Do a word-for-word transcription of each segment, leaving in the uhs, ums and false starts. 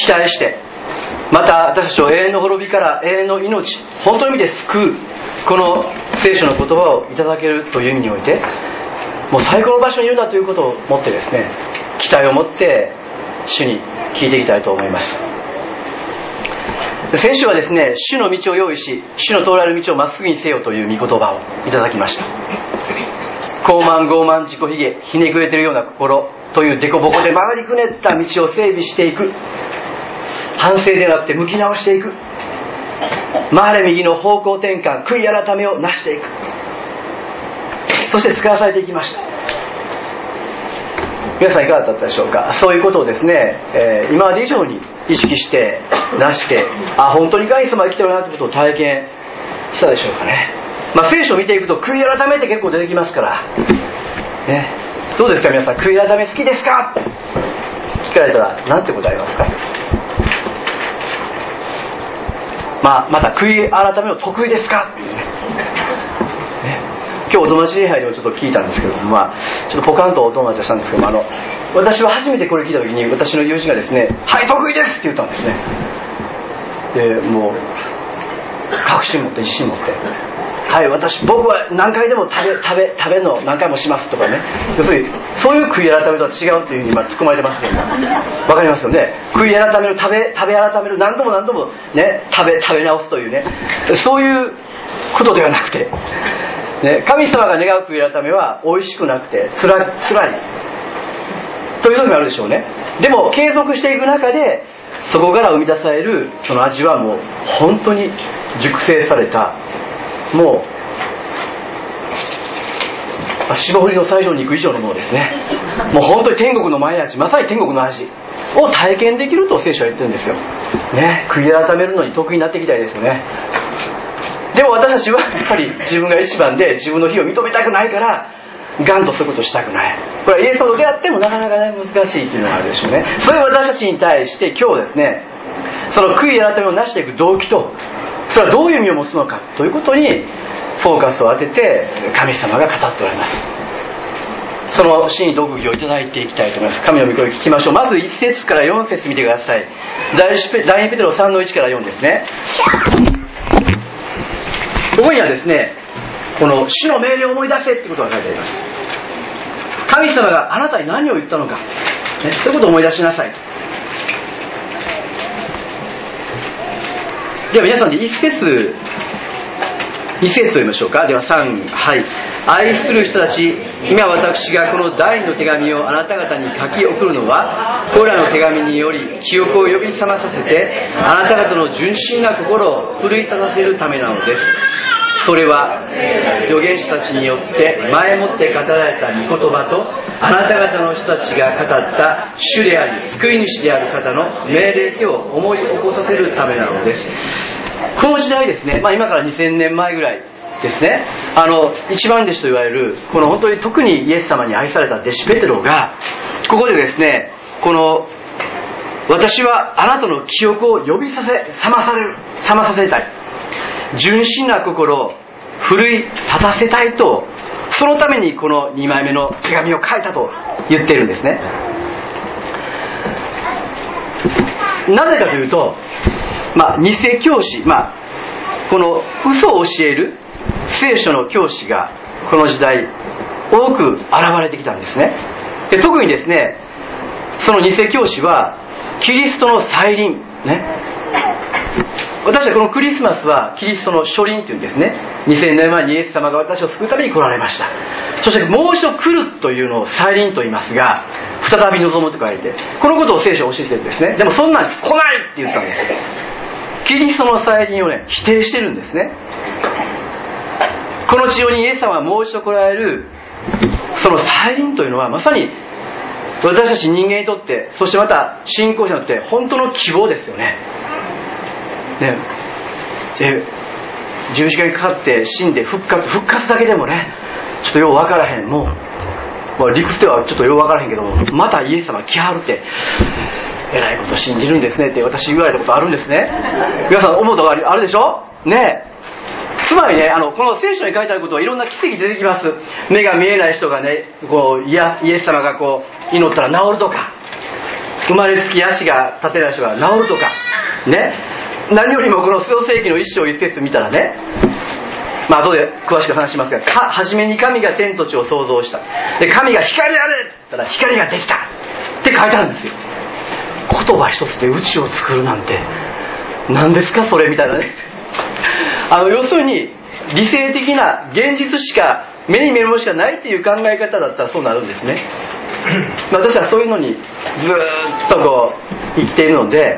期待して、また私たちを永遠の滅びから永遠の命、本当の意味で救う、この聖書の言葉をいただけるという意味において、もう最高の場所にいるんだということを持ってですね、期待を持って主に聞いていきたいと思います。先週はですね、主の道を用意し、主の通られる道をまっすぐにせよという御言葉をいただきました。高慢傲慢自己卑下、ひねくれているような心という凸凹で曲がりくねった道を整備していく、反省ではなくて向き直していく、回れ右の方向転換、悔い改めをなしていく、そして使わされていきました。皆さんいかがだったでしょうか。そういうことをですね、えー、今まで以上に意識してなして、あ、本当に神様が生きてるなということを体験したでしょうかね。まあ、聖書を見ていくと悔い改めって結構出てきますからね。どうですか皆さん、悔い改め好きですか聞かれたら何て答えますか。まあ、また悔い改めの得意ですかっていうね。ね、今日お友達礼拝でもちょっと聞いたんですけども、まあ、ちょっとポカンとお友達はしたんですけども、あの私は初めてこれ聞いた時に私の友人がですね、はい得意ですって言ったんですね。でもう確信持って自信持って、はい私僕は何回でも食べ食べ食べるの何回もしますとかね、要するにそういう悔い改めとは違うというふうに今突っ込まれてますけど、わかりますよね。悔い改める、食べ食べ改める、何度も何度もね食べ食べ直すというね、そういうことではなくて、ね、神様が願う悔い改めは美味しくなくてつらつらいという時もあるでしょうね。でも継続していく中でそこから生み出されるその味はもう本当に熟成された、もう霜降りの最上に行く以上のものですね。もう本当に天国の前味、まさに天国の味を体験できると聖書は言ってるんですよ、ね、悔い改めるのに得意になっていきたいですよね。でも私たちはやっぱり自分が一番で自分の非を認めたくないからガンとそういうことをしたくない。これはイエスと出会ってもなかなか、ね、難しいというのがあるでしょうね。そういう私たちに対して今日ですね、その悔い改めをなしていく動機と、それはどういう意味を持つのかということにフォーカスを当てて神様が語っておられます。その真に読義をいただいていきたいと思います。神の御声を聞きましょう。まずいち節からよん節見てください。第二ペテロさんのいちからよんですね。ここにはですね、この主の命令を思い出せってことが書いてあります。神様があなたに何を言ったのか、ね、そういうことを思い出しなさい。では皆さんで一節一節を読みましょうか。ではさん、はい。愛する人たち、今私がこの第二の手紙をあなた方に書き送るのは、これらの手紙により記憶を呼び覚まさせて、あなた方の純真な心を奮い立たせるためなのです。それは預言者たちによって前もって語られた御言葉と、あなた方の人たちが語った主であり救い主である方の命令手を思い起こさせるためなのです。この時代ですね、まあ、今からにせんねんまえぐらいですね、あの一番弟子と言われるこの本当に特にイエス様に愛された弟子ペテロがここでですね、この私はあなたの記憶を呼びさせ覚まされる覚まさせたい、純真な心を奮い立たせたいと、そのためにこのにまいめの手紙を書いたと言っているんですね。なぜかというと、まあ、偽教師、まあ、この嘘を教える聖書の教師がこの時代多く現れてきたんですね。で、特にですね、その偽教師はキリストの再臨ね、私はこのクリスマスはキリストの初臨というんですね。にせんねんまえにイエス様が私を救うために来られました。そしてもう一度来るというのを再臨と言いますが、再び望むと書いて、このことを聖書は教えてるんですね。でもそんなん来ないって言ったんですよ。キリストの再臨をね、否定してるんですね。この地上にイエス様がもう一度来られるその再臨というのはまさに私たち人間にとって、そしてまた信仰者にとって本当の希望ですよね。ね、で十字架にかかって死んで復活復活だけでもね、ちょっとよう分からへん、もう、まあ、理屈ではちょっとよう分からへんけども、またイエス様来はるってえらいこと信じるんですねって私言われたことあるんですね。皆さん思うことがあるでしょね。つまりね、あのこの聖書に書いてあることはいろんな奇跡出てきます。目が見えない人がね、こうイエス様がこう祈ったら治るとか、 生まれつき足が立てない人が治るとかね、何よりもこの創世記の一章一節見たらね、まあ後で詳しく話しますが、か初めに神が天と地を創造した。で神が光あれって言ったら光ができたって書いてあるんですよ。言葉一つで宇宙を作るなんて何ですかそれみたいなね。あの要するに理性的な現実しか目に見えるものしかないっていう考え方だったらそうなるんですね。私はそういうのにずーっとこう生きているので、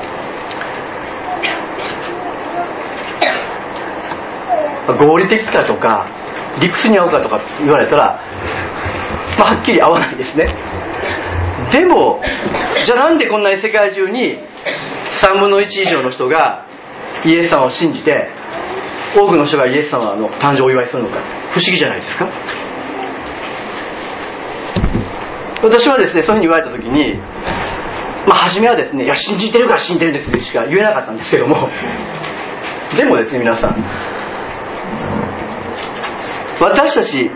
合理的かとか理屈に合うかとか言われたら、まあ、はっきり合わないですね。でもじゃあなんでこんなに世界中にさんぶんのいち以上の人がイエス様を信じて、多くの人がイエス様の誕生をお祝いするのか、不思議じゃないですか。私はですね、そういうふうに言われた時に、まあ初めはですね、いや信じてるから信じてるんですしか言えなかったんですけども、でもですね皆さん、私たち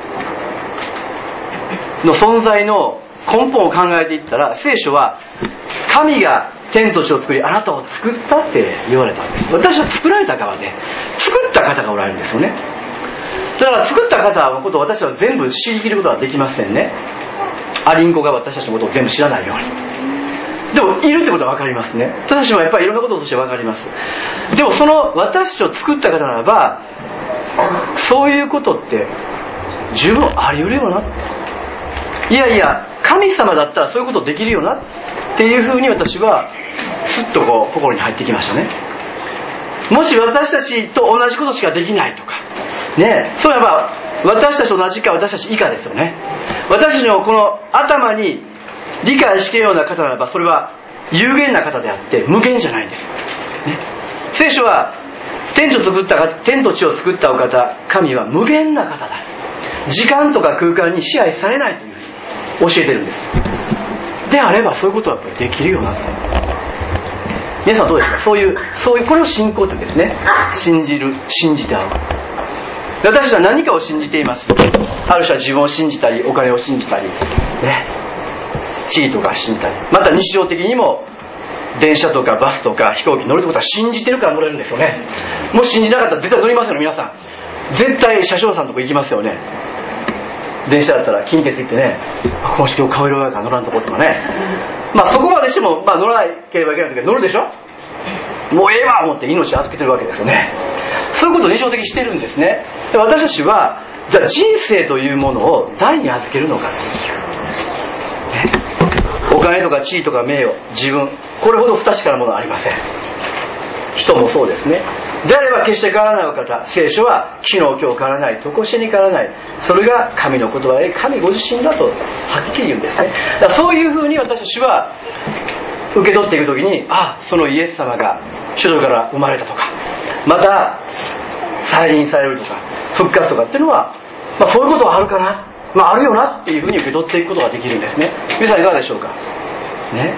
の存在の根本を考えていったら、聖書は神が天と地を作りあなたを作ったって言われたんです。私は作られた側で、作った方がおられるんですよね。だから作った方のことを私は全部知り切ることはできませんね。アリンコが私たちのことを全部知らないように。でもいるってことは分かりますね。私もやっぱりいろんなこととして分かります。でもその私たちを作った方ならば、そういうことって十分あり得るよな、いやいや神様だったらそういうことできるよなっていうふうに私はすっとこう心に入ってきましたね。もし私たちと同じことしかできないとかね、そういえば私たちと同じか私たち以下ですよね。私たちのこの頭に理解しきれるような方ならば、それは有限な方であって無限じゃないんです、ね、聖書は天地を作った天と地を作ったお方、神は無限な方だ、時間とか空間に支配されないというふうに教えてるんです。であればそういうことはやっぱりできるようになって、皆さんどうですか。そういうそういうこれを信仰というんですね。信じる、信じて会う。私たちは何かを信じています。ある人は自分を信じたり、お金を信じたりね、地位とか信じたり、また日常的にも電車とかバスとか飛行機乗るってことは信じてるから乗れるんですよね。もし信じなかったら絶対乗りますよね。皆さん絶対車掌さんのとこ行きますよね。電車だったら近鉄行ってね、この人顔色がから乗らんとことかね、まあそこまでしても、まあ、乗らなければいけないけど乗るでしょ。もうええわ思って命を預けてるわけですよね。そういうことを日常的にしてるんですね。で私たちはじゃあ人生というものを誰に預けるのかという、ね、お金とか地位とか名誉、自分、これほど不確かなものはありません。人もそうですね。であれば決して変わらないお方、聖書は昨日今日変わらない、常しえに変わらない、それが神の言葉で神ご自身だとはっきり言うんですね。だからそういうふうに私たちは受け取っていくときに、あ、そのイエス様が主女から生まれたとか、また再臨されるとか復活とかっていうのは、まあ、そういうことはあるかな、まあ、あるよなっていうふうに受け取っていくことができるんですね。皆さんいかがでしょうかね。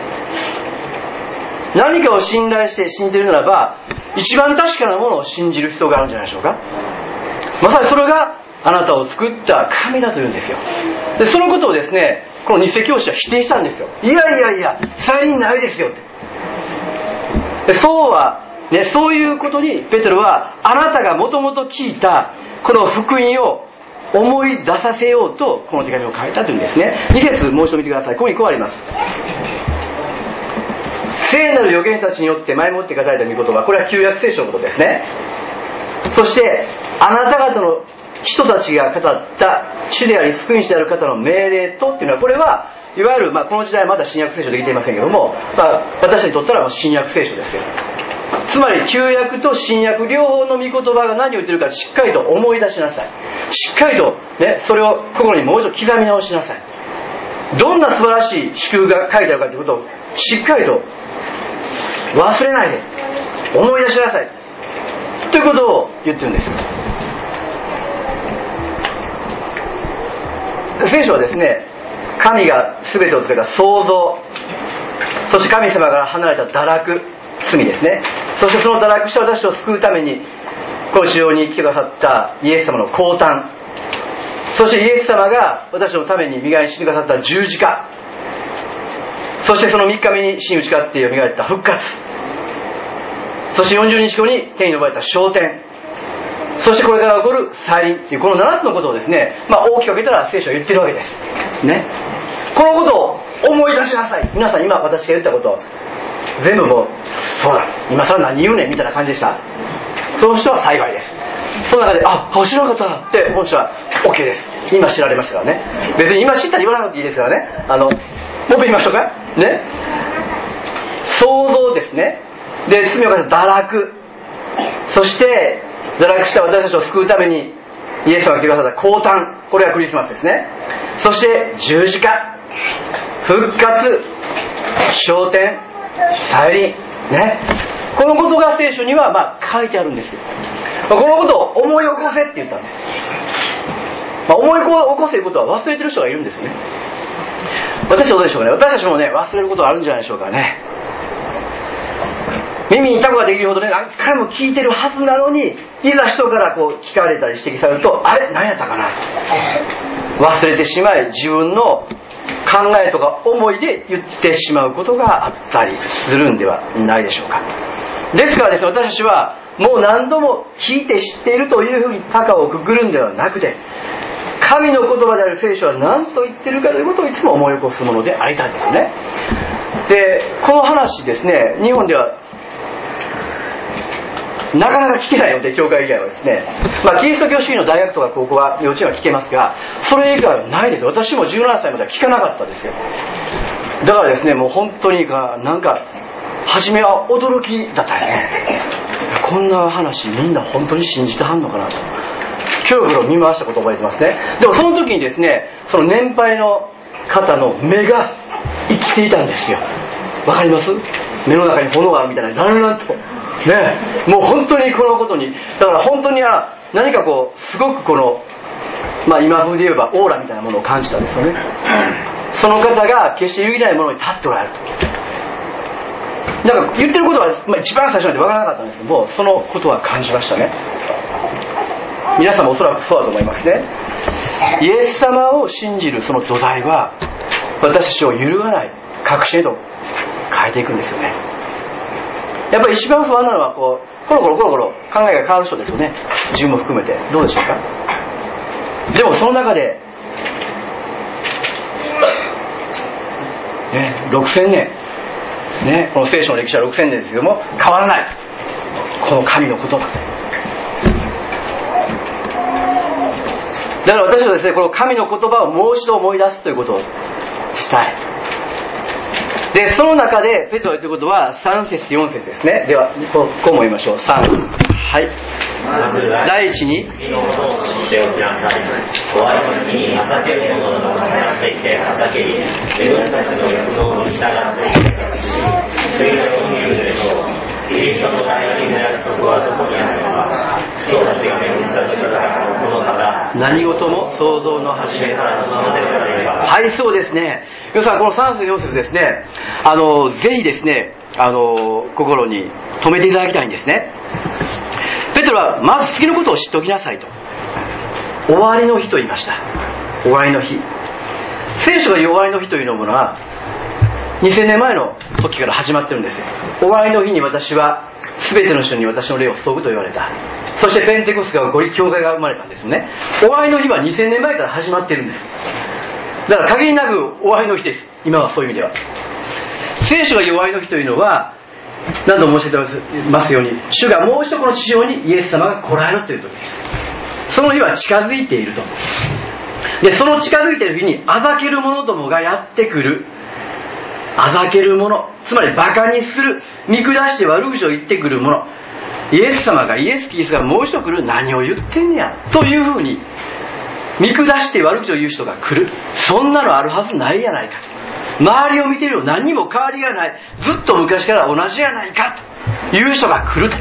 何かを信頼して信じているならば、一番確かなものを信じる必要があるんじゃないでしょうか。まさにそれがあなたを作った神だというんですよ。でそのことをですね、この偽教師は否定したんですよ。いやいやいや再臨ないですよって。でそうはね、そういうことにペテロはあなたがもともと聞いたこの福音を思い出させようとこの手紙を書いたというんですね。に節もう一度見てください。ここにこうあります。聖なる預言たちによって前もって語られた御言葉、これは旧約聖書のことですね。そしてあなた方の人たちが語った主であり救い主である方の命令とっていうのは、これはいわゆる、まあ、この時代はまだ新約聖書できていませんけども、まあ、私にとったら新約聖書ですよ。つまり旧約と新約両方の御言葉が何を言ってるかしっかりと思い出しなさい。しっかりと、ね、それを心にもう一度刻み直しなさい。どんな素晴らしい祝福が書いてあるかということをしっかりと忘れないで思い出しなさいということを言ってるんです。聖書はですね、神が全てをつけた創造、そして神様から離れた堕落、罪ですね、そしてその堕落した私を救うためにこの地上に来てくださったイエス様の降誕、そしてイエス様が私のために身代わりにしてくださった十字架、 そしてそのみっかめに死に打ち勝ってよみがえった復活、そしてよんじゅうにちごに天に昇られた昇天、そしてこれから起こる再臨っていうこのななつのことをですね、まあ、大きく分けたら聖書は言ってるわけですね。このことを思い出しなさい。皆さん今私が言ったこと全部もうそうだ今更何言うねんみたいな感じでした。その人は幸いです。その中でああ知らなかったって思う人は OK です。今知られましたからね。別に今知ったら言わなくていいですからね。あのもう一回言いましょうかね。創造ですね。で罪を犯した堕落、そして堕落した私たちを救うためにイエス様が来てくださった降誕、これがクリスマスですね。そして十字架、復活、昇天、再臨ね、このことが聖書にはまあ書いてあるんですよ。このことを思い起こせって言ったんです、まあ、思い起こせることは忘れてる人がいるんですよね。私はどうでしょうかね。私たちもね忘れることがあるんじゃないでしょうかね。耳にタコができるほどね何回も聞いてるはずなのに、いざ人からこう聞かれたり指摘されるとあれ何やったかな忘れてしまい、自分の考えとか思いで言ってしまうことがあったりするんではないでしょうか。ですからですね、私たちはもう何度も聞いて知っているというふうに高をくくるんではなくて、神の言葉である聖書は何と言ってるかということをいつも思い起こすものでありたいんですね。でこの話ですね、日本ではなかなか聞けないので、教会以外はですね、まあ、キリスト教主義の大学とか高校は幼稚園は聞けますが、それ以外はないですよ。私もじゅうななさいまでは聞かなかったですよ。だからですね、もう本当にかなんか初めは驚きだったですね。こんな話みんな本当に信じてはんのかなとキョロキョロ見回したことを覚えてますね。でもその時にですね、その年配の方の目が生きていたんですよ。わかります？目の中に炎があるみたいな、ランランとね、もう本当にこのことに、だから本当には何かこうすごくこの、まあ今風で言えばオーラみたいなものを感じたんですよね。その方が決して揺るぎないものに立っておられると。なんか言ってることは、まあ、一番最初まで分からなかったんですけども、そのことは感じましたね。皆さんもおそらくそうだと思いますね。イエス様を信じるその土台は、私たちを揺るがない確信へと変えていくんですよね。やっぱり一番不安なのはこうコロコロコロコロ考えが変わる人ですよね。自分も含めてどうでしょうか。でもその中で、ね、ろくせんねん、ね、この聖書の歴史はろくせんねんですけども変わらないこの神の言葉。だから私はですね、この神の言葉をもう一度思い出すということをしたい。でその中でペテロが言っていることはさん節よん節ですね。ではこうも言いましょう。さん、はい。 まず第一に火のことを知っておきなさい。終わりの日にあざける者の中にあっていてあざけり、自分たちの欲望に従って生活し、水のように言うでしょう。キリストの大の約束はどこにあるのか。人たちが巡った時からのものから、何事も創造の初めからのものであれば。 はい、そうですね。皆さんこのさん節よん節ですね、あのぜひですね、あの心に留めていただきたいんですね。ペテロはまず次のことを知っておきなさいと。終わりの日と言いました。終わりの日。聖書が言う終わりの日というものはにせんねんまえの時から始まってるんですよ。終わりの日に私は全ての人に私の霊を注ぐと言われた。そしてペンテコステが起こり教会が生まれたんですね。終わりの日はにせんねんまえから始まってるんです。だから限りなく終わりの日です。今はそういう意味では。聖書が言う終わりの日というのは何度も申し上げてますように、主がもう一度この地上にイエス様が来られるという時です。その日は近づいていると。でその近づいている日にあざける者どもがやってくる。あざける者、つまりバカにする、見下して悪口を言ってくる者、イエス様がイエス・キリストがもう一度来る、何を言ってんねやというふうに見下して悪口を言う人が来る。そんなのあるはずないやないかと。周りを見ているよ、何にも変わりがない、ずっと昔から同じやないかという人が来ると。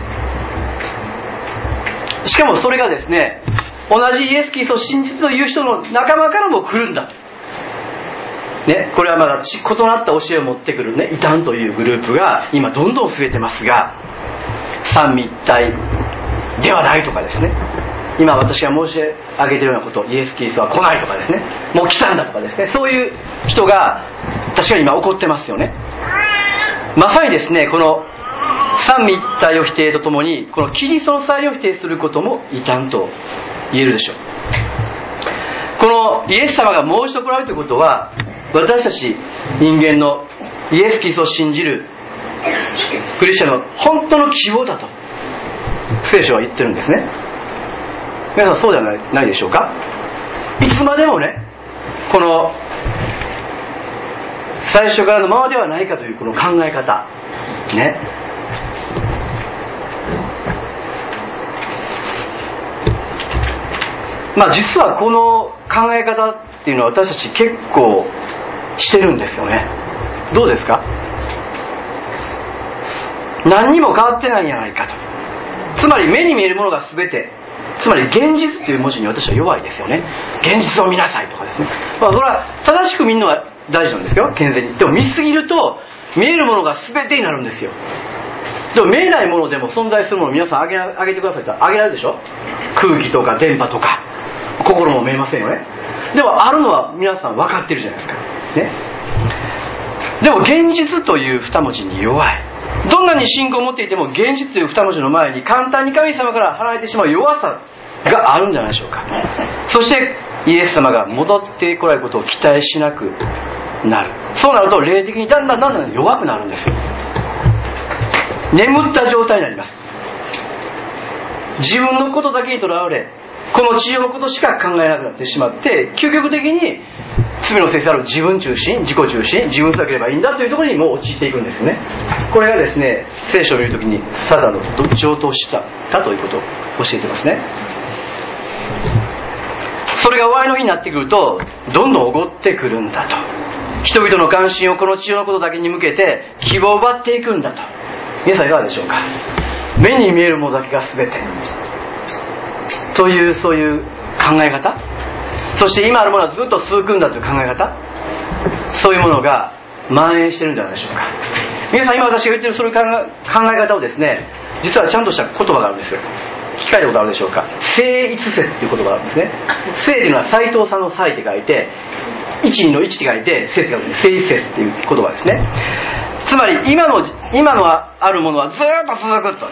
しかもそれがですね、同じイエス・キリストを信じるという人の仲間からも来るんだと。ね、これはまだ異なった教えを持ってくるね、異端というグループが今どんどん増えてますが、三位一体ではないとかですね、今私が申し上げているようなこと、イエス・キリストは来ないとかですね、もう来たんだとかですね、そういう人が確かに今起こってますよね。まさにですね、この三位一体を否定とともに、このキリストの再臨を否定することも異端と言えるでしょう。このイエス様がもう一度来られるということは、私たち人間のイエス・キリストを信じるクリスチャンの本当の希望だと聖書は言ってるんですね。皆さんそうではない、ないでしょうか。いつまでもね、この最初からのままではないかというこの考え方ね、まあ実はこの考え方っていうのは私たち結構してるんですよね。どうですか。何にも変わってないんじゃないかと。つまり目に見えるものが全て、つまり現実という文字に私は弱いですよね。現実を見なさいとかですね。まあそれは正しく見るのは大事なんですよ、健全に。でも見すぎると見えるものが全てになるんですよ。でも見えないものでも存在するものを皆さんあげ、あげてくださいって言ったらあげられるでしょ。空気とか電波とか心も見えませんよね。でもあるのは皆さん分かってるじゃないですかね。でも現実という二文字に弱い。どんなに信仰を持っていても現実という二文字の前に簡単に神様から離れてしまう弱さがあるんじゃないでしょうか。そしてイエス様が戻ってこられることを期待しなくなる。そうなると霊的にだんだんだんだん弱くなるんですよ。眠った状態になります。自分のことだけにとらわれ、この地上のことしか考えなくなってしまって、究極的に罪の性質ある自分中心、自己中心、自分さえければいいんだというところにもう陥っていくんですね。これがですね、聖書を見るときにサタンの上等したということを教えてますね。それが終わりの日になってくるとどんどんおごってくるんだと。人々の関心をこの地上のことだけに向けて希望を奪っていくんだと。皆さんいかがでしょうか。目に見えるものだけが全てという、そういう考え方、そして今あるものはずっと続くんだという考え方、そういうものが蔓延してるんじゃないでしょうか。皆さん今私が言ってるそういう考え方をですね、実はちゃんとした言葉があるんですよ。聞かれたことあるでしょうか。聖一説という言葉があるんですね。聖というのは斎藤さんの斎って書いて、一二の一って書いて説があるんで、聖一説という言葉ですね。つまり今の今のあるものはずっと続くと。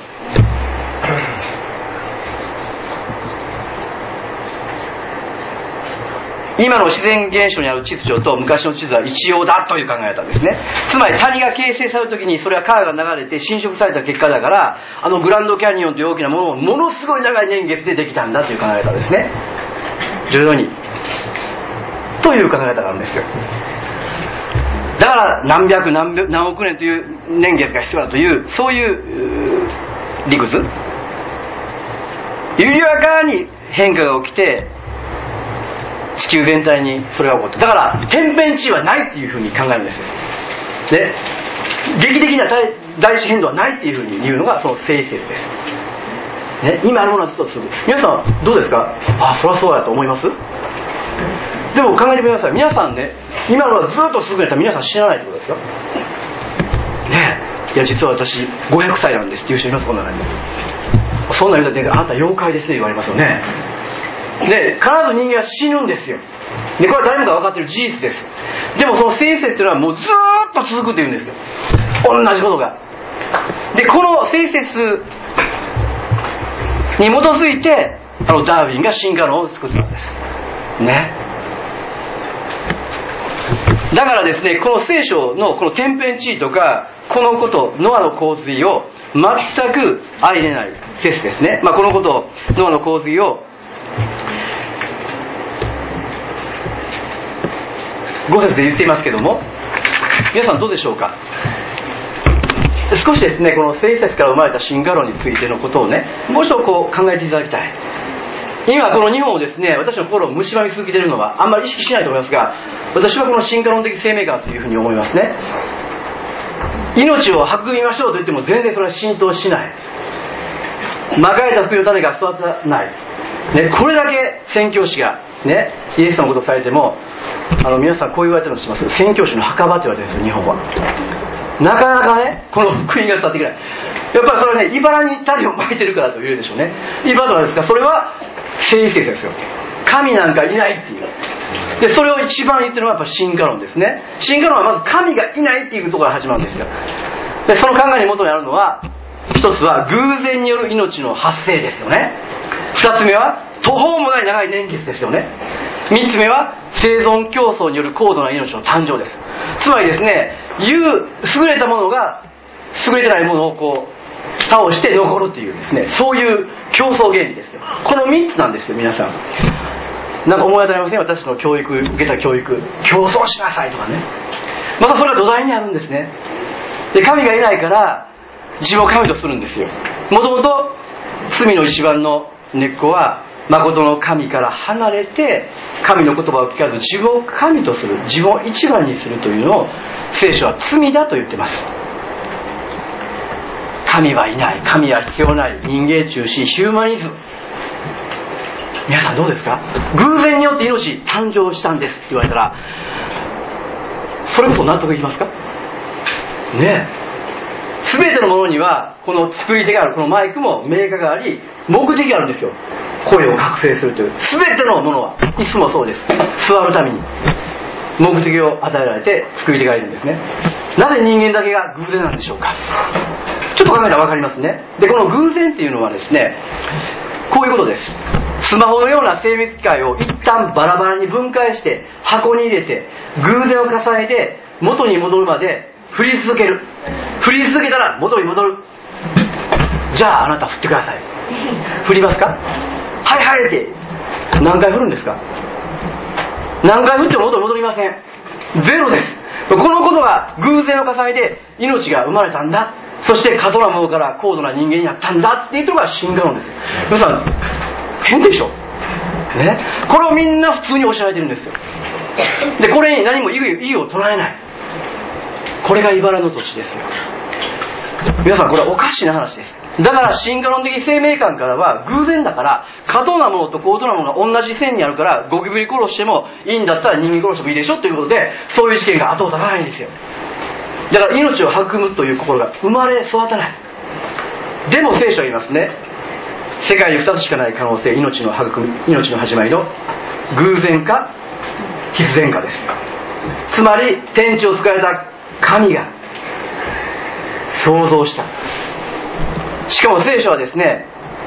今の自然現象にある秩序と昔の秩序は一様だという考え方ですね。つまり谷が形成されるときにそれは川が流れて侵食された結果だから、あのグランドキャニオンという大きなものをものすごい長い年月でできたんだという考え方ですね。徐々にという考え方があるんですよ。だから何百 何, 百何億年という年月が必要だという、そういう理屈、緩やかに変化が起きて地球全体にそれが起こった。だから天変地異はないっていうふうに考えるんですよ。で、劇的な 大, 大地変動はないっていうふうに言うのがその聖説です。ね、今あるものはずっと続く。皆さんどうですか。あ、そりゃそうだと思います。でも考えてみてください。皆さんね、今のはずっと続くんやったら皆さん知らないってことですよ。ねえ、いや実は私ごひゃくさいなんですっていう人います。こんなのにそんな言うたらあなた妖怪ですね言われますよね。で、必ず人間は死ぬんですよ。で、これは誰もが分かっている事実です。でもその聖説というのはもうずーっと続くというんですよ。同じことが。で、この聖説に基づいてあのダーウィンが進化論を作ったんですね。だからですね、この聖書のこの天変地異とかこのことノアの洪水を全く相入れない説ですね。まあ、このことノアの洪水をご節で言っていますけども、皆さんどうでしょうか。少しですね、この聖説から生まれた進化論についてのことをね、もう一度こう考えていただきたい。今この日本をですね、私の心を蝕み続けているのはあんまり意識しないと思いますが、私はこの進化論的生命学というふうに思いますね。命を育みましょうと言っても全然それは浸透しない。まかれた福の種が育たない、ね、これだけ宣教師がね、イエス様のことをされても、あの皆さんこう言われてるの知ってます。宣教師の墓場って言われてるんですよ、日本は。なかなかね、この福音が伝わってくない。やっぱりそれはね、茨に種をまいてるからというでしょうね。茨とはですか、それは聖説ですよ。神なんかいないっていう。 でそれを一番言ってるのはやっぱ進化論ですね。進化論はまず神がいないっていうところから始まるんですよ。でその考えに元にあるのは、一つは偶然による命の発生ですよね。二つ目は途方もない長い年月ですよね。三つ目は生存競争による高度な命の誕生です。つまりですね、優れたものが優れてないものをこう倒して残るっていうですね、そういう競争原理ですよ。この三つなんですよ。皆さんなんか思い当たりません？私の教育、受けた教育、競争しなさいとかね。またそれは土台にあるんですね。で神がいないから自分を神とするんですよ。もともと罪の一番の根っこは誠の神から離れて神の言葉を聞かず自分を神とする、自分を一番にするというのを聖書は罪だと言ってます。神はいない、神は必要ない、人間中心、ヒューマニズム。皆さんどうですか？偶然によって命誕生したんですって言われたらそれこそ納得いきますかね。え全てのものにはこの作り手がある。このマイクもメーカーがあり目的があるんですよ。声を覚醒するという。全てのものは椅子もそうです。座るために目的を与えられて作り手がいるんですね。なぜ人間だけが偶然なんでしょうか。ちょっと考えたら分かりますね。でこの偶然っていうのはですね、こういうことです。スマホのような精密機械を一旦バラバラに分解して箱に入れて偶然を重ねて元に戻るまで振り続ける。振り続けたら元に戻る。じゃああなた振ってください。振りますか？はいはいって何回振るんですか？何回振っても元に戻りません。ゼロです。このことが偶然を重ねて命が生まれたんだ、そして過度なものから高度な人間になったんだっていうのが進化論です。皆さん変でしょ、ね、これをみんな普通に教えられてるんですよ。でこれに何も異議を唱えない。これが茨の土地ですよ。皆さんこれはおかしな話です。だから進化論的生命観からは偶然だから過度なものと高度なものが同じ線にあるからゴキブリ殺してもいいんだったら人間殺してもいいでしょということで、そういう試験が後を絶たないんですよ。だから命を育むという心が生まれ育たない。でも聖書は言いますね、世界にふたつしかない可能性、命の育み、命の始まりの偶然か必然かですよ。つまり天地を作られた神が創造した。しかも聖書はですね、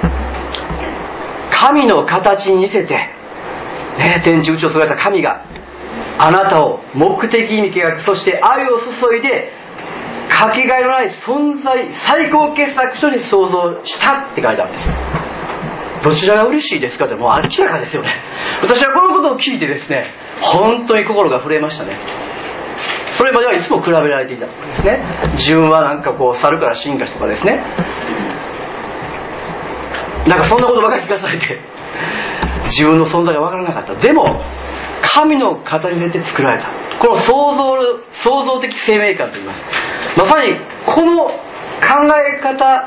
神の形に似せて、ね、天地宇宙を作られた神があなたを目的意味計画、そして愛を注いでかけがえのない存在、最高傑作書に創造したって書いてあるんです。どちらが嬉しいですかってもう明らかですよね。私はこのことを聞いてですね、本当に心が震えましたね。それまではいつも比べられていたとかですね、自分はなんかこう猿から進化したとかですね、なんかそんなことばかり聞かされて自分の存在が分からなかった。でも神の形に出て作られたこの創造創造的生命観といいます。まさにこの考え方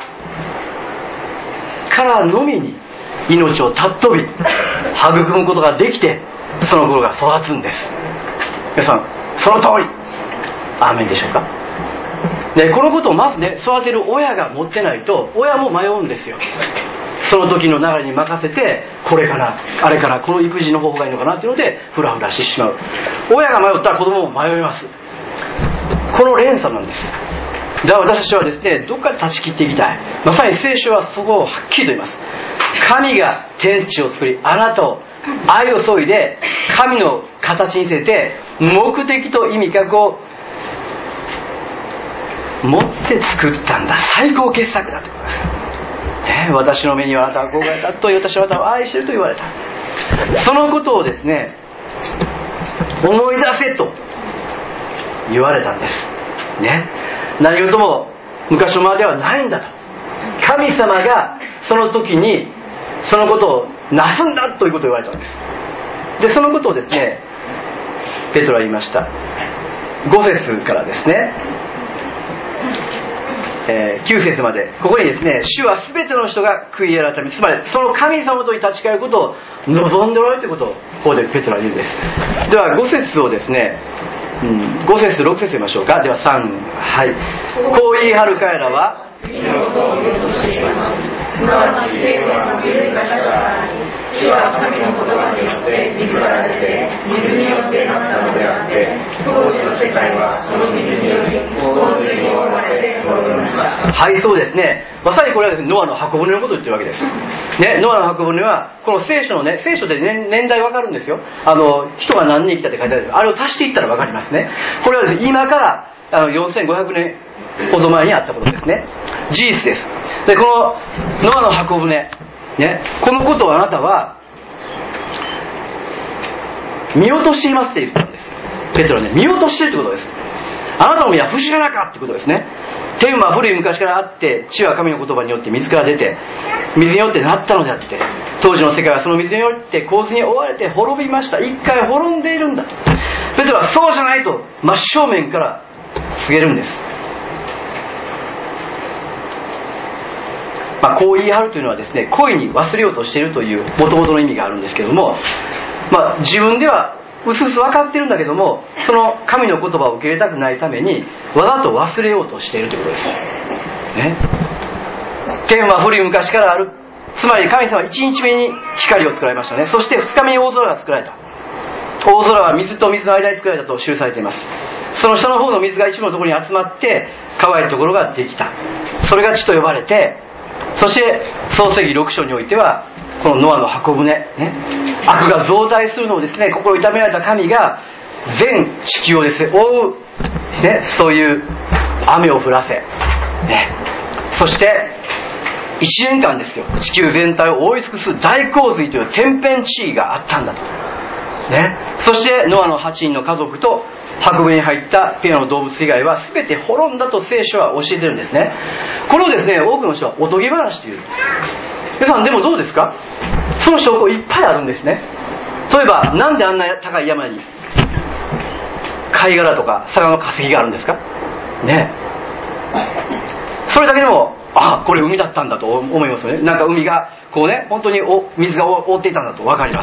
からのみに命を尊び育むことができて、その頃が育つんです。皆さんその通りアーメンでしょうか。でこのことをまずね、育てる親が持ってないと親も迷うんですよ。その時の流れに任せて、これかなあれかな、この育児の方法がいいのかなっていうのでフラフラしてしまう。親が迷ったら子供も迷います。この連鎖なんです。じゃあ私たちはですね、どっかで断ち切っていきたい。まさに聖書はそこをはっきりと言います。神が天地を作り、あなたを愛を注いで神の形に似せて目的と意味格を持って作ったんだ、最高傑作だということです、ね、私の目にはあなたは憧れたと、私はあなたを愛していると言われた。そのことをですね、思い出せと言われたんですね。何事も昔のままではないんだと。神様がその時にそのことをなすんだということを言われたんです。でそのことをですね、ペトロは言いました。ご節からですね、えー、きゅう節まで、ここにですね、主は全ての人が悔い改め、つまりその神様とに立ち返ることを望んでおられるということをここでペトロは言うんです。ではご節をですね、うん、ご節ろく節読みましょうか。ではさん、はい、こう言い張る彼らは次のことを言うとしています。すなわち聖書の言う方から地は神の言葉によって水から出て、水によってなったのであって、当時の世界はその水により洪水に覆われて滅びました。 はい、そうですね。まさにこれはノアの箱舟のことを言ってるわけです。ね、ノアの箱舟は、この聖書のね、聖書で年、年代わかるんですよ。あの、人が何人来たって書いてある。あれを足していったらわかりますね。これはですね、今から、あの、よんせんごひゃくねんほど前にあったことですね。事実です。で、この、ノアの箱舟、ね、このことをあなたは、見落としていますって言ったんです。ペテロはね、見落としてるってことです。あなたの身は不思議なかってことですね。天は古い昔からあって、地は神の言葉によって水から出て、水によってなったのであって、当時の世界はその水によって洪水に覆われて滅びました。一回滅んでいるんだと。ペテロはそうじゃないと真正面から告げるんです。まあ、こう言い張るというのはですね、故意に忘れようとしているという元々の意味があるんですけども、まあ、自分ではうすうす分かってるんだけども、その神の言葉を受け入れたくないためにわざと忘れようとしているということです、ね、天は古い昔からある。つまり神様は一日目に光を作られましたね。そして二日目に大空が作られた。大空は水と水の間に作られたと記されています。その下の方の水が一部のところに集まって乾いたところができた。それが地と呼ばれて、そして創世記ろく章においてはこのノアの箱舟、ね、悪が増大するのをですね、心痛められた神が全地球をですね覆う、ね、そういう雨を降らせ、ね、そしていちねんかんですよ、地球全体を覆い尽くす大洪水という天変地異があったんだと、ね、そしてノアのはちにんの家族と箱舟に入ったペアの動物以外は全て滅んだと聖書は教えてるんですね。これをですね、多くの人はおとぎ話という。皆さんでもどうですか？その証拠いっぱいあるんですね。例えばなんであんな高い山に貝殻とか魚の化石があるんですかね。それだけでも、あ、これ海だったんだと思いますよね。なんか海がこうね、本当にお水が覆っていたんだと分かります。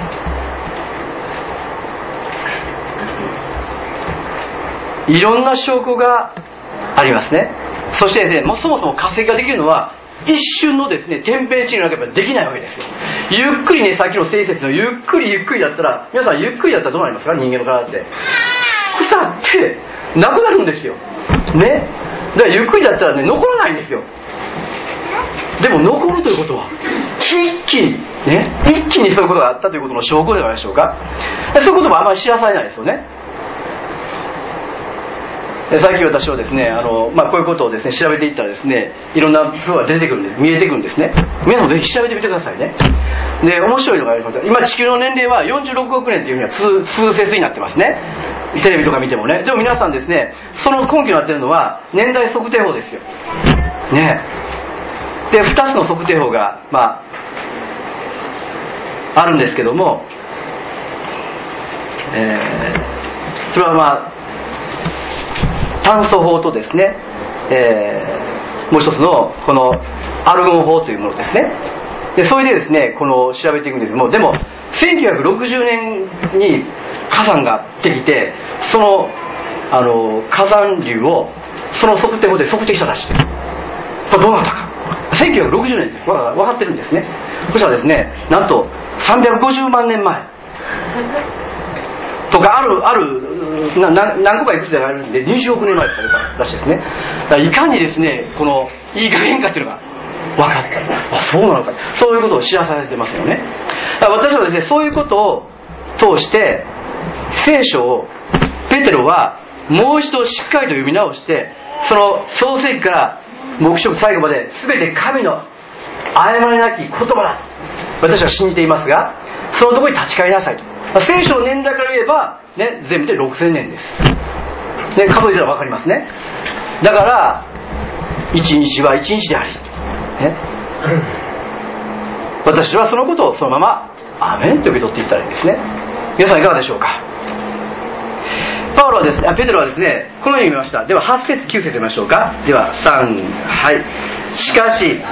いろんな証拠がありますね。そしてですね、もうそもそも化石ができるのは一瞬のですね、天変地異の中ではできないわけですよ。ゆっくりね、さっきの聖説のゆっくりゆっくりだったら、皆さんゆっくりだったらどうなりますか？人間の体って腐ってなくなるんですよね。だからゆっくりだったらね、残らないんですよ。でも残るということは一気にね、一気にそういうことがあったということの証拠ではないでしょうか。そういうこともあまり知らされないですよね。最近私はですね、あの、まあ、こういうことをですね、調べていったらですね、いろんなプロが出てくるんです、見えてくるんですね。皆さんもぜひ調べてみてくださいね。で、面白いのがあります。今地球の年齢はよんじゅうろくおくねんというふうには通、通説になってますね。テレビとか見てもね。でも皆さんですね、その根拠になっているのは年代測定法ですよ。ね。で、ふたつの測定法が、まあ、あるんですけども、えー、それはまあ、炭素法とですね、えー、もう一つのこのアルゴン法というものですね。でそれでですね、この調べていくんですけども、でもせんきゅうひゃくろくじゅうねんに火山ができて、そのあの火山流をその測定法で測定したらしい。これどうなったか。せんきゅうひゃくろくじゅうねんです。分かってるんですね。そしたらですね、なんとさんびゃくごじゅうまんねんまえとかあるあるなな何個かいくつであるんでにじゅうおくねんまえとされたらしいですね。だからいかにですね、このいい加減かっていうのが分かった。あ、そうなのか。そういうことを知らされてますよね。だから私はですね、そういうことを通して聖書をペテロはもう一度しっかりと読み直して、その創世記から黙示録最後まで全て神の誤りなき言葉だと私は信じていますが、そのところに立ち返りなさいと。聖書の年代から言えば、ね、全部でろくせんねんです。で、数えたら分かりますね。だから、一日は一日であり、ね、私はそのことをそのまま、アーメンと受け取っていったらいいんですね。皆さんいかがでしょうか。パウロはですね、ペテロはですね、このように言いました。でははち節きゅう節読みましょうか。ではさん、はい。しかし、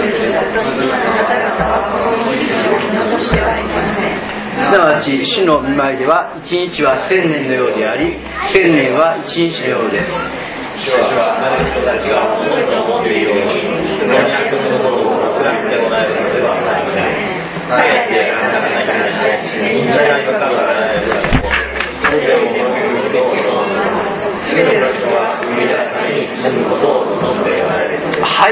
すなわち主の御前では一日は千年のようであり、千年は一日のようです。 主はある人たちが遅いと思っているように、その約束のことを下してもらえるのではありません。かえって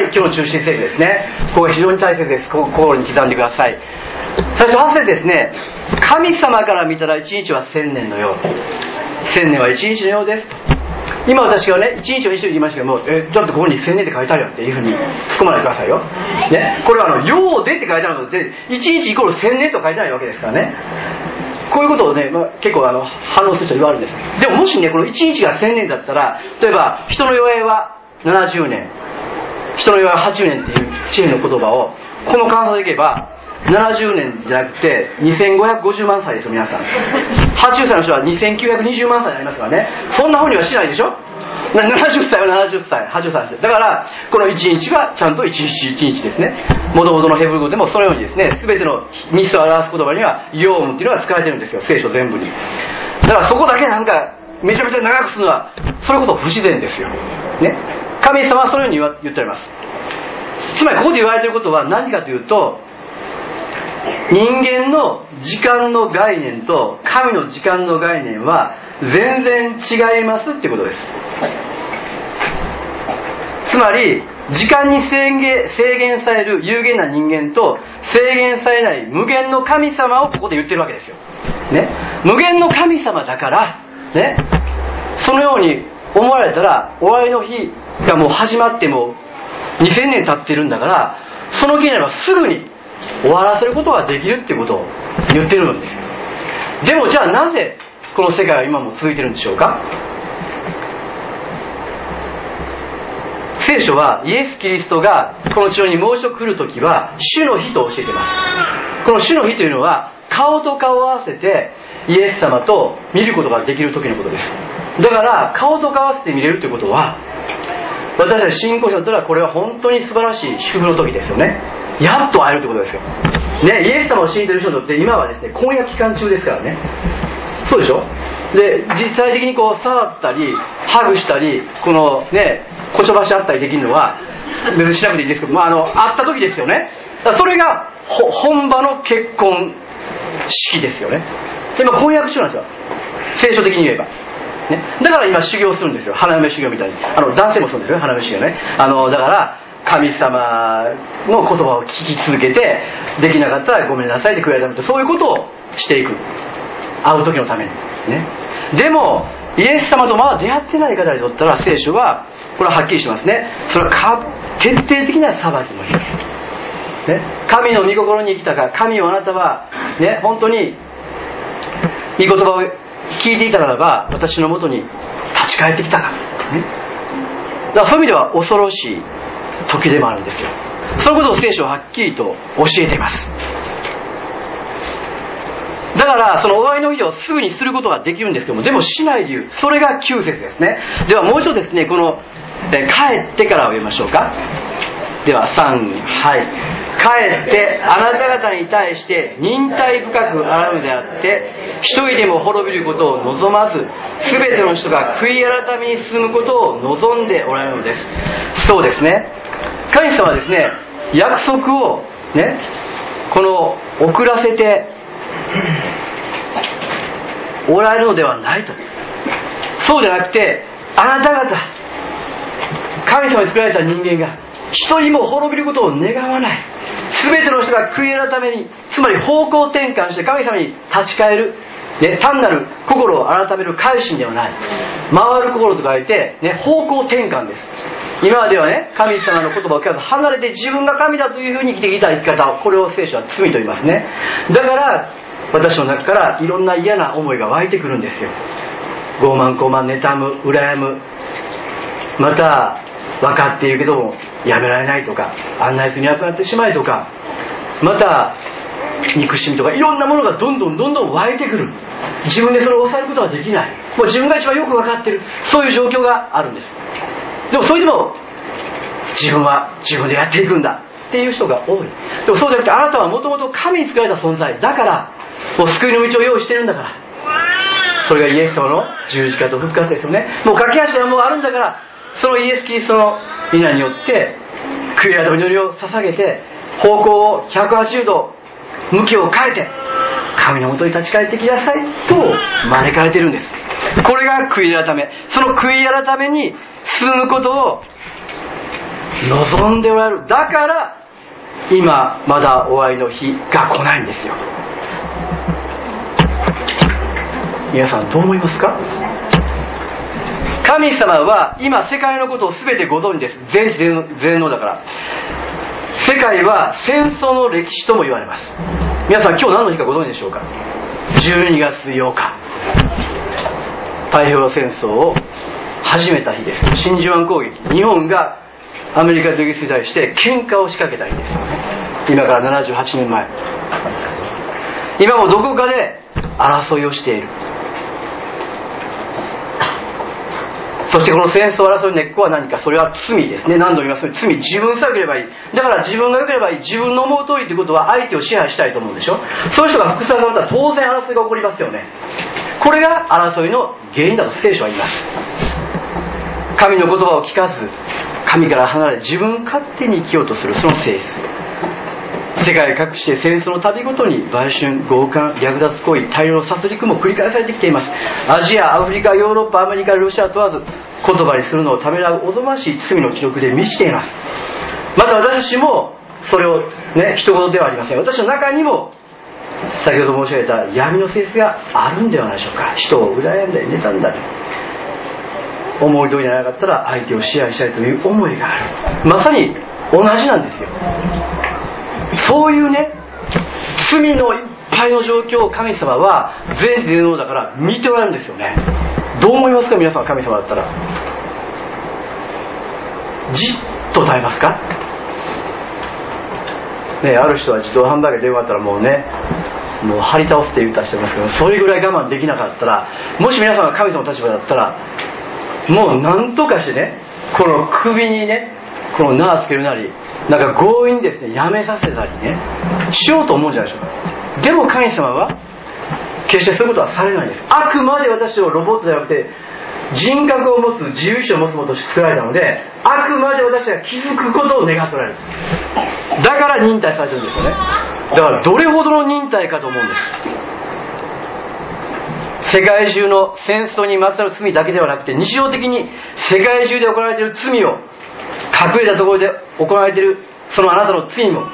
今日の中心聖句ですね。ここが非常に大切です。ここ心に刻んでください。最初はち節ですね。神様から見たら一日は千年のよう、千年は一日のようですと。今私がね、一日を一緒に言いましたけども、えだってここに千年って書いてあるやんっていうふうに突っ込まないでくださいよ、ね、これはあのようでって書いてあるので、一日イコール千年と書いてないわけですからね。こういうことをね、まあ、結構あの反応する人は言われるんです。でももしね、この一日が千年だったら、例えば人の余命はななじゅうねん、人の余命ははちじゅうねんっていう知恵の言葉をこの観察でいけば、ななじゅうねんじゃなくてにせんごひゃくごじゅうまんさいですよ皆さん。はちじゅっさいの人はにせんきゅうひゃくにじゅうまんさいになりますからね。そんなふうにはしないでしょ。ななじゅっさいはななじゅっさい、はちじゅっさいです。だからこのいちにちはちゃんといちにちいちにちですね。元々のヘブル語でもそのようにですね、全ての日数を表す言葉にはヨウムっていうのが使われてるんですよ、聖書全部に。だからそこだけなんかめちゃめちゃ長くするのはそれこそ不自然ですよ、ね、神様はそのように言っております。つまりここで言われていることは何かというと、人間の時間の概念と神の時間の概念は全然違いますってことです。つまり時間に制限、制限される有限な人間と制限されない無限の神様をここで言ってるわけですよ、ね、無限の神様だから、ね、そのように思われたら終わりの日がもう始まってもにせんねん経ってるんだから、その日になればすぐに終わらせることができるっていうことを言ってるんです。でもじゃあなぜこの世界は今も続いてるんでしょうか。聖書はイエス・キリストがこの地上にもう一度来るときは主の日と教えています。この主の日というのは顔と顔を合わせてイエス様と見ることができる時のことです。だから顔と顔を合わせて見れるということは、私たち信仰者だったらこれは本当に素晴らしい祝福の時ですよね。やっと会えるということですよ、ね、イエス様を信じている人にとって今はですね、婚約期間中ですからね。そうでしょ。で実際的にこう触ったりハグしたりこのねこちょばしあったりできるのは別にしなくていいですけど、まあ、あの会った時ですよね。だからそれが本場の結婚式ですよね。今婚約中なんですよ、聖書的に言えば、ね、だから今修行するんですよ、花嫁修行みたいに。あの男性もするんですよ、花嫁修行ね。あのだから神様の言葉を聞き続けて、できなかったらごめんなさいって悔い改めて、そういうことをしていく、会う時のために、ね、でもイエス様とまだ出会ってない方にとったら聖書はこれははっきりしてますね。それはか徹底的な裁きの日、ね、神の御心に生きたか、神をあなたは、ね、本当に御言葉を聞いていたならば私のもとに立ち返ってきたか、ね、だからそういう意味では恐ろしい時でもあるんですよ。そのことを聖書ははっきりと教えています。だからその終わりの日をすぐにすることができるんですけども、でもしない理由、それがきゅう節ですね。ではもう一度ですね、このえ帰ってからを読みましょうか。ではさん、はい。帰ってあなた方に対して忍耐深く洗うのであって一人でも滅びることを望まず、すべての人が悔い改めに進むことを望んでおられるのです。そうですね、神様はですね、約束をね、この遅らせておられるのではないと。そうじゃなくて、あなた方神様に作られた人間が一人も滅びることを願わない、すべての人が悔い改めに、つまり方向転換して神様に立ち返る、ね、単なる心を改める改心ではない、回る心と書いて、ね、方向転換です。今まではね、神様の言葉を聞かず離れて自分が神だというふうに生きてきた生き方を、これを聖書は罪と言いますね。だから私の中からいろんな嫌な思いが湧いてくるんですよ。傲慢傲慢、妬む、羨む、また分かっているけどもやめられないとか、あんなやつになくなってしまいとか、また憎しみとか、いろんなものがどんどんどんどん湧いてくる。自分でそれを抑えることはできない、もう自分が一番よく分かっている、そういう状況があるんです。でもそれでも自分は自分でやっていくんだっていう人が多い。でもそうじゃなくて、あなたはもともと神に作られた存在だから、もう救いの道を用意してるんだから、それがイエス様の十字架と復活ですよね。もう架け橋はもうあるんだから、そのイエス・キリストの皆によって悔い改めの祈りを捧げて、方向をひゃくはちじゅうど向きを変えて神のもとに立ち返ってきなさいと招かれているんです。これが悔い改め。その悔い改めに進むことを望んでおられる。だから今まだ終わりの日が来ないんですよ。皆さんどう思いますか？神様は今世界のことを全てご存知です。全知全能だから。世界は戦争の歴史とも言われます。皆さん今日何の日かご存知でしょうか？じゅうにがつようか、太平洋戦争を始めた日です。真珠湾攻撃、日本がアメリカとイギリスに対して喧嘩を仕掛けた日ですよね。今からななじゅうはちねんまえ。今もどこかで争いをしている。そしてこの戦争争いの根っこは何か？それは罪ですね。何度も言いますように、罪、自分さえ良ければいい。だから自分が良ければいい。自分の思う通りということは相手を支配したいと思うでしょ。そういう人が副作用だったら当然争いが起こりますよね。これが争いの原因だと聖書は言います。神の言葉を聞かず、神から離れ自分勝手に生きようとするその性質。世界各地で戦争の度ごとに売春、強姦、略奪行為、大量の殺戮も繰り返されてきています。アジア、アフリカ、ヨーロッパ、アメリカ、ロシア問わず、言葉にするのをためらうおぞましい罪の記録で満ちています。また私たちもそれをね、一言ではありません。私の中にも先ほど申し上げた闇の性質があるんではないでしょうか。人を羨んだり妬んだり、思い通りにならなかったら相手を支配したいという思いがある。まさに同じなんですよ。そういうね、罪のいっぱいの状況を神様は全知全能だから見ておられるんですよね。どう思いますか？皆さん神様だったらじっと耐えますかね。ある人は自動販売機で電話あったらもうね、もう張り倒すって言った人いますけど、それぐらい我慢できなかったら、もし皆さんが神様の立場だったらもう何とかしてね、この首にね、この縄つけるなり、なんか強引にですね、やめさせたりね、しようと思うんじゃないでしょうか。でも神様は決してそういうことはされないんです。あくまで私をロボットではなくて人格を持つ、自由意志を持つものとして作られたので、あくまで私が気づくことを願っておられる。だから忍耐されてるんですよね。だからどれほどの忍耐かと思うんです。世界中の戦争にまつわる罪だけではなくて、日常的に世界中で行われている罪を、隠れたところで行われているそのあなたの罪も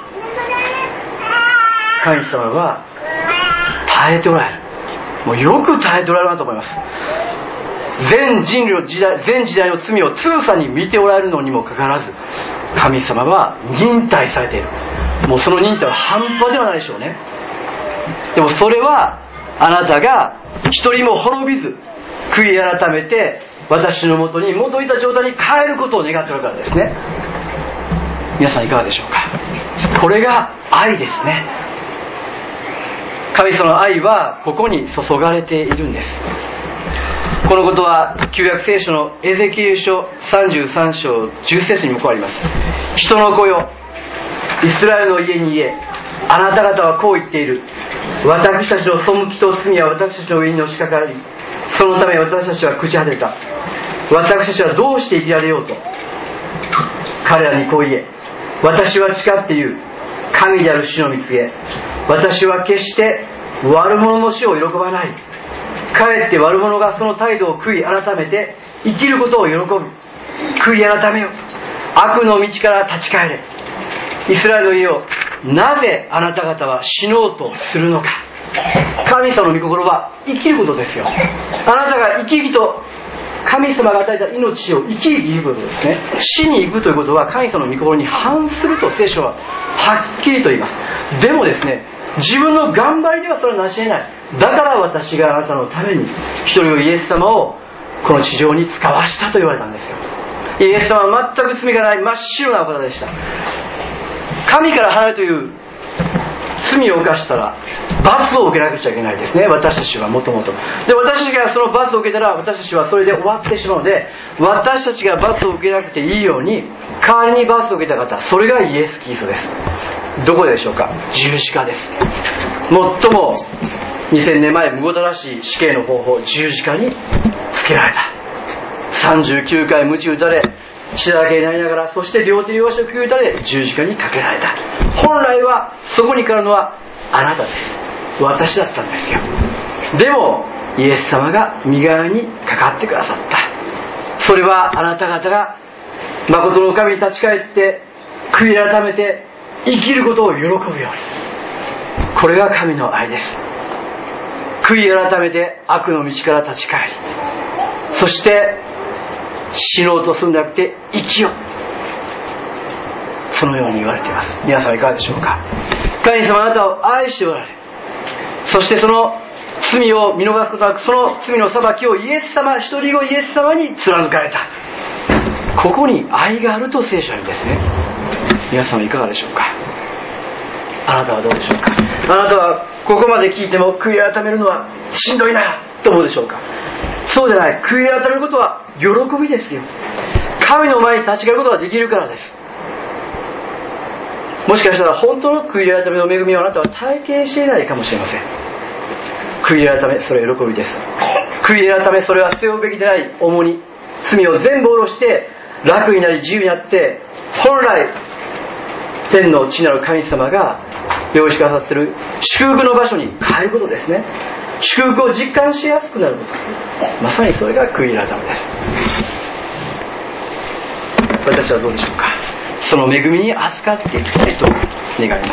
神様は耐えておられる。もうよく耐えておられるなと思います。全人類の時代、全時代の罪をつぶさに見ておられるのにもかかわらず、神様は忍耐されている。もうその忍耐は半端ではないでしょうね。でもそれはあなたが一人も滅びず、悔い改めて私のもとに元いた状態に変えることを願っておるからですね。皆さんいかがでしょうか。これが愛ですね。神様の愛はここに注がれているんです。このことは旧約聖書のエゼキエル書さんじゅうさん章じゅっ節にもこうあります。人の子よ、イスラエルの家に言え、あなた方はこう言っている。私たちの背きと罪は私たちの上にのしかかり、そのため私たちは朽ち果てた。私たちはどうして生きられようと。彼らにこう言え。私は誓って言う。神である主の見告げ。私は決して悪者の死を喜ばない。かえって悪者がその態度を悔い改めて生きることを喜ぶ。悔い改めよ。悪の道から立ち返れ。イスラエルの家を、なぜあなた方は死のうとするのか。神様の御心は生きることですよ。あなたが生き生きと神様が与えた命を生き生き生きることですね。死に行くということは神様の御心に反すると聖書ははっきりと言います。でもですね、自分の頑張りではそれは成し得ない。だから私があなたのために一人のイエス様をこの地上に使わしたと言われたんですよ。イエス様は全く罪がない真っ白なお方でした。神から離れるという罪を犯したら罰を受けなくちゃいけないですね。私たちはもともとで、私たちがその罰を受けたら私たちはそれで終わってしまうので、私たちが罰を受けなくていいように代わりに罰を受けた方、それがイエス・キリストです。どこでしょうか。十字架です。最もにせんねんまえむごたらしい死刑の方法、十字架につけられた。さんじゅうきゅうかい鞭打たれ血だらけになりながら、そして両手両足をくく打たれ十字架にかけられた。本来はそこにかかるのはあなたです。私だったんですよ。でもイエス様が身代わりにかかってくださった。それはあなた方が誠の神に立ち返って悔い改めて生きることを喜ぶように。これが神の愛です。悔い改めて悪の道から立ち返り、そして死のうとするんじゃなくて生きよ、そのように言われています。皆さんいかがでしょうか。神様あなたを愛しておられ、そしてその罪を見逃すことなく、その罪の裁きをイエス様、一人子イエス様に貫かれた。ここに愛があると聖書は言うんですね。皆さんいかがでしょうか。あなたはどうでしょうか。あなたはここまで聞いても悔い改めるのはしんどいなと思うでしょうか。そうじゃない。悔い改めることは喜びですよ。神の前に立ち返ることができるからです。もしかしたら本当の悔い改めの恵みをあなたは体験していないかもしれません。悔い改め、それは喜びです。悔い改め、それは背負うべきでない重荷、罪を全部下ろして楽になり自由になって、本来天の地なる神様が用意してくださっている祝福の場所に帰ることですね。祝福を実感しやすくなること、まさにそれが悔い改めです。私はどうでしょうか。その恵みに預かっていきたいと願います。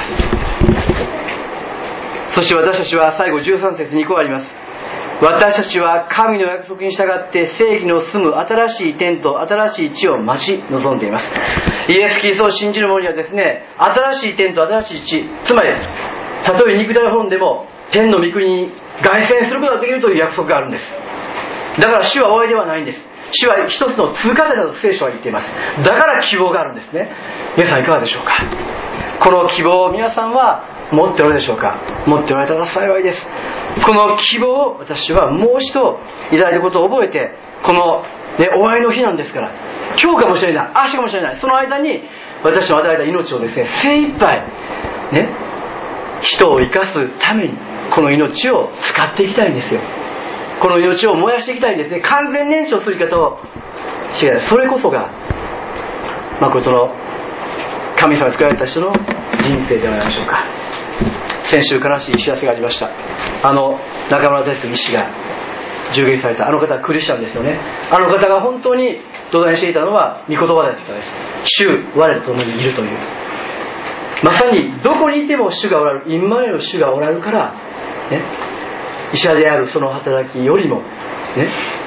そして私たちは最後じゅうさん節にこうあります。私たちは神の約束に従って正義の住む新しい天と新しい地を待ち望んでいます。イエス・キリストを信じる者にはですね、新しい天と新しい地、つまりたとえ肉体本でも天の御国に凱旋することができるという約束があるんです。だから主は終わりではないんです。主は一つの通過点だと聖書は言っています。だから希望があるんですね。皆さんいかがでしょうか。この希望を皆さんは持っておられるでしょうか。持っておられたら幸いです。この希望を私はもう一度いただいたことを覚えて、この、ね、終わりの日なんですから、今日かもしれない、明日かもしれない、その間に私の与えた命をですね、精一杯ね、人を生かすためにこの命を使っていきたいんですよ。この命を燃やしていきたいんですね。完全燃焼する言い方を違う。それこそが誠の神様が作られた人の人生ではないでしょうか。先週悲しい知らせがありました。あの中村哲医師が銃撃された。あの方はクリスチャンですよね。あの方が本当に土台にしていたのは御言葉だったんです。主我と共にいるという、まさにどこにいても主がおられる、インマヌエルの主がおられるからね、医者であるその働きよりもね、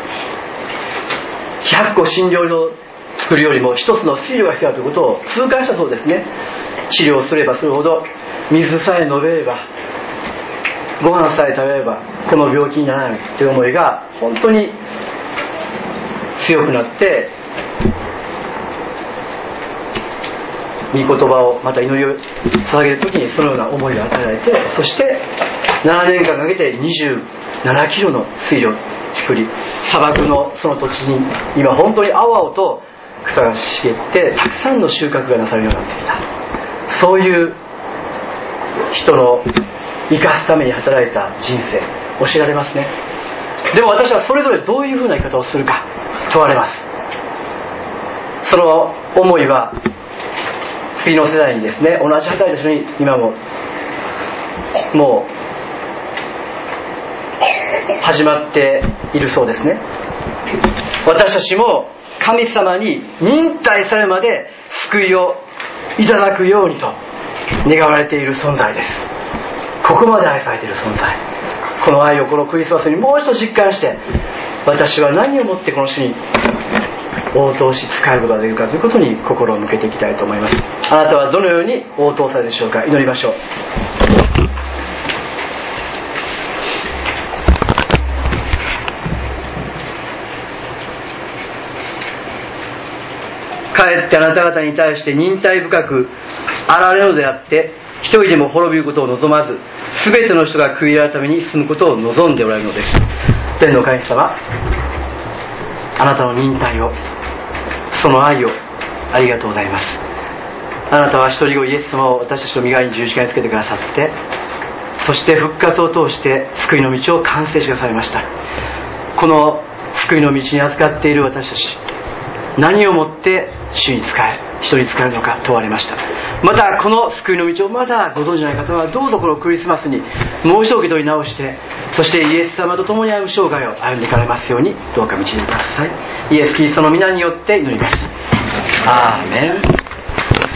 ひゃっこ診療所を作るよりも一つの水路が必要だということを痛感したそうですね。治療すればするほど、水さえ飲めれば、ご飯さえ食べればこの病気にならないという思いが本当に強くなって、御言葉をまた祈りを捧げるときにそのような思いを与えられて、そしてななねんかんかけてにじゅうななキロの水路を作り、砂漠のその土地に今本当に青々と草が茂ってたくさんの収穫がなされるようになってきた。そういう人の生かすために働いた人生教えられますね。でも私はそれぞれどういうふうな生き方をするか問われます。その思いは次の世代にですね、同じ働いた人に今ももう始まっているそうですね。私たちも神様に忍耐されるまで救いをいただくようにと願われている存在です。ここまで愛されている存在、この愛をこのクリスマスにもう一度実感して、私は何をもってこの主に応答し仕えることができるかということに心を向けていきたいと思います。あなたはどのように応答されるでしょうか。祈りましょう。かえってあなた方に対して忍耐深くあられるのであって、一人でも滅びることを望まず、すべての人が悔い改めに進むことを望んでおられるのです。天の神様、あなたの忍耐を、その愛をありがとうございます。あなたは一人子イエス様を私たちの身代わりに十字架につけてくださって、そして復活を通して救いの道を完成しくださいました。この救いの道に預かっている私たち、何をもって主に仕え、人に仕えるのか問われました。またこの救いの道をまだご存じない方は、どうぞこのクリスマスにもう一度受け取り直して、そしてイエス様と共に歩む生涯を歩んでいかれますようにどうか導いてください。イエス・キリストの皆によって祈ります。 アーメン。